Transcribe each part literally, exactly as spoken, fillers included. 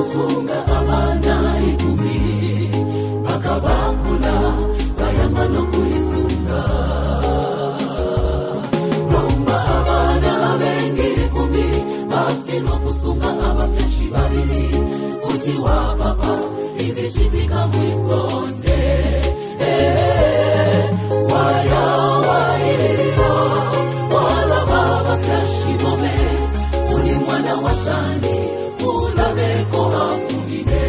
kusunga abana ikumi bakabakula bayamano kuisunga romba abana bengi ikumi bafino kusunga abafeshi babili kutiwa papa ibishitika mwisonde eh waya waira wala baba flashi mome uni mwana wa shani ulabeko hafumine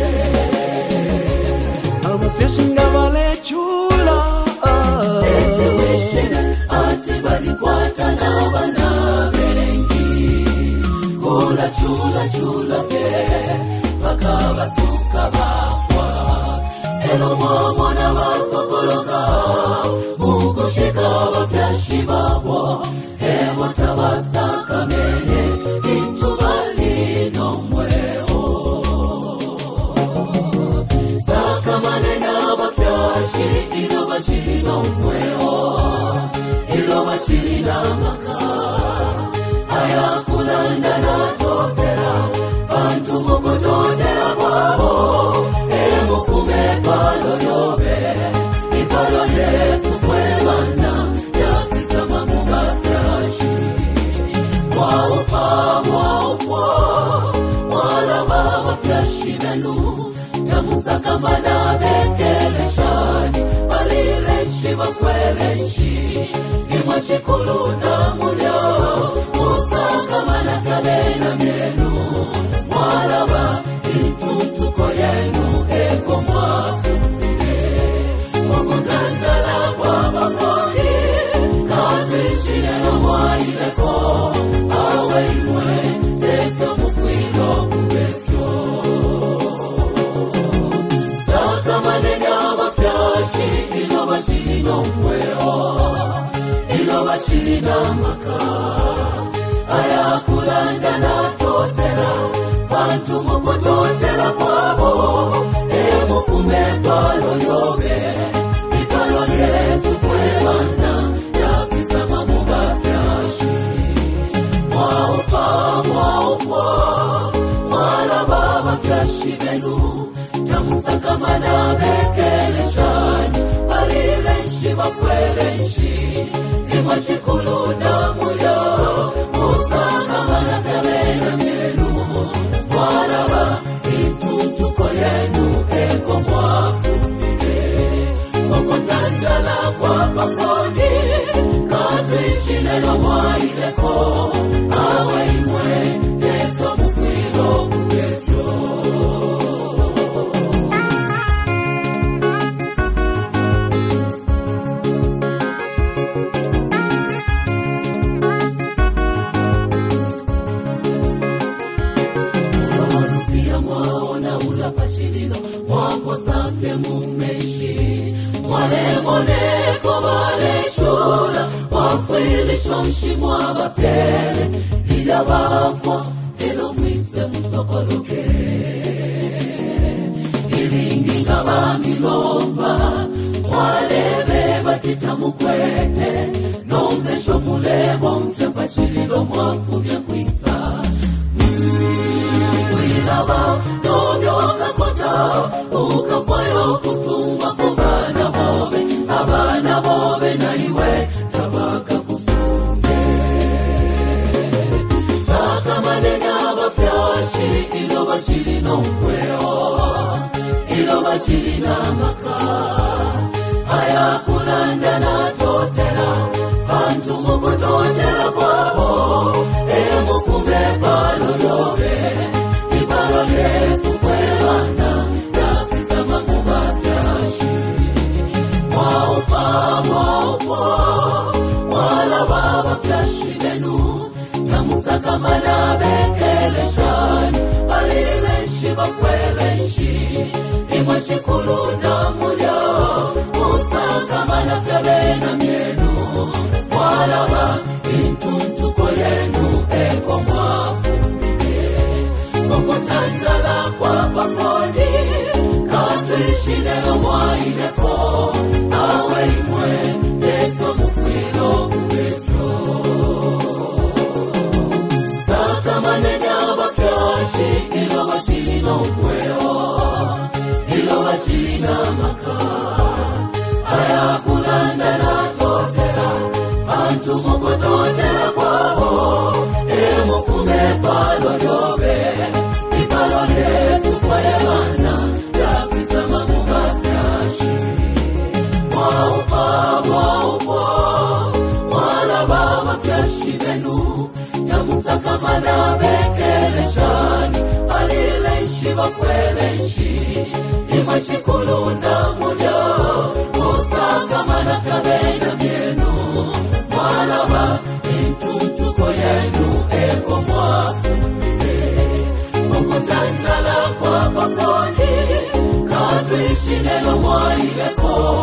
abafeshi ngabale chula ete wishene ate balikwata n'abana bengi kula chula chula ke bakabasuka bafwa eno mwana basokoloka mukushika abafyashi babo ewa tabasaka menye intubalino mweho saka manena abafyashi ino bashirino mweho ino bashirina maka haya kulanda na totera bantu mukutotera kwabo emo kume palo yobe ipalo yesu kwebana yafisa mamumba fyashi mwao pa mwao kwa mwala baba fyashi menu tamusaka mana bekeleshani balileshi bakweleshi imwa chikulu na mulyo musaka mana kabena menu mwalaba intuntuko yenu eko mwafumine mokutandala kwa baponi kazishi yeno mwaileko awe imwe teso mufwilo kubekyo saka manenya bafyashi ino bashirino mweho ino bashirina maka aya kulanda na totera bantu mukutotera kwabo emufume palo yobe ipalo yesu kwebana yafisa mamuba fyashi mwao pa mwao kwa mwala baba fyashi benu tamusaka mana bekeleshani balileshi bakweleshi imashikulu na mulyo musaka mana kabena menu mwalaba intuntuko yenu eko mwafumine mokotandala kwa paponi kazishilelo mwaileko awe imwe teso mufwilo kubefyo mwako safe mumeshi mwale moneko bale shula wafwili shonshi mwabapele ila bafwa elo mwise musokoloke ilingi ngabami lomba mwalebe batita mukwete nomesho mulebo mfya pachililo mwafumya kwisa mwilaba nonyoka kota ukafayo kusumba kubana bobe abana bobe na iwe tabaka kusunge saka manenya bafyashi ilo bashirino mweho ilo bashirina maka haya kulanda na totera hantu mukutotera kwabo emo kumbe palo yobe ipalo yesu kwebana yafisa mamuba fyashi mwao pa mwao kwa mwala baba fyashi benu tamusaka mana bekeleshani balileshi bakweleshi imwe shikulu na mulyo musaka mana fyabena myenu mwalaba intuntuko yenu eko mwafumine mokotandala kwa paponi katwishilelo mwaileko awe imwe teso mufwilo kubefyo saka manenya bafyashi ilo bashilino mwe kweleshi imeshikulunda moja osaka manafya bena mienu mwalaba intutuko yenu eko mwafumile mukutandala kwa paponi kazi shinelo mwaileko